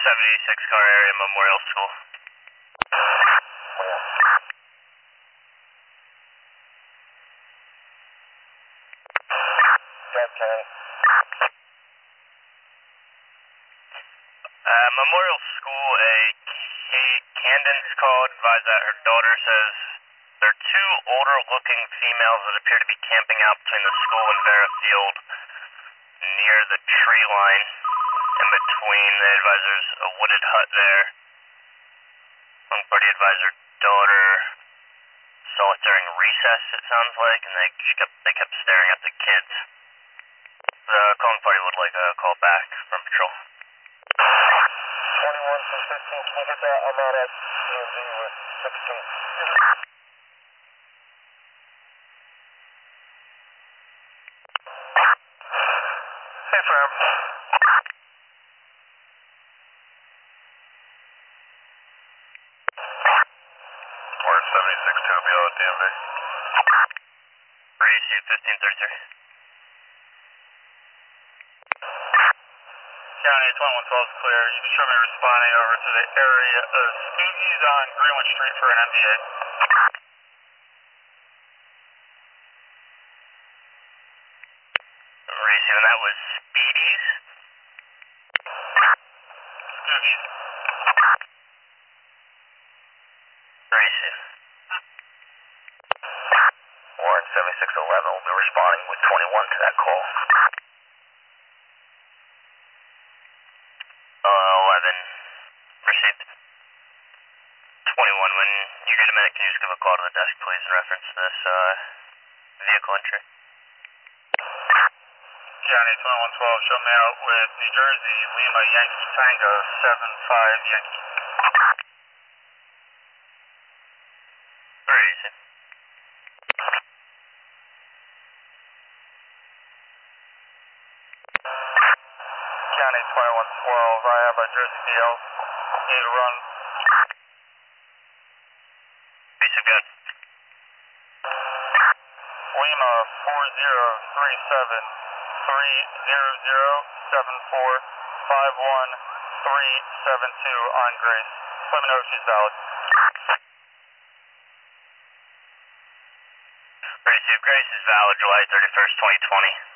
76 car area, Memorial School. Memorial School, Camden's called, advised that her daughter says there are two older-looking females that appear to be camping out between the school and Vera Field near the tree line in between. The advisor's a wooded hut there. One party advised her daughter saw it during recess, it sounds like, and they kept staring at the kids. The calling party would like a call back from patrol. 21 from 15, can you get that? I'm out at DMV with 16. Hey, Fram. Orange 76 to be on DMV. Received 1533. County 2112 is clear. You can show me responding over to the area of Spookies on Greenwood Street for an NDA. Received, and that was Speedies? Spookies. Received. Warren 7611 will be responding with 21 to that call. 11. Received. 21, when you get a minute, can you just give a call to the desk, please, in reference to this vehicle entry? County 2112, show me out with New Jersey, Lima, Yankee Tango, 75 Yankee. Received. County 2112, I have a Jersey DL. Need to run. Received, good. Lima 4037 30074 51372 on Grace. Let me know if she's valid. Received. Grace is valid, July 31st, 2020.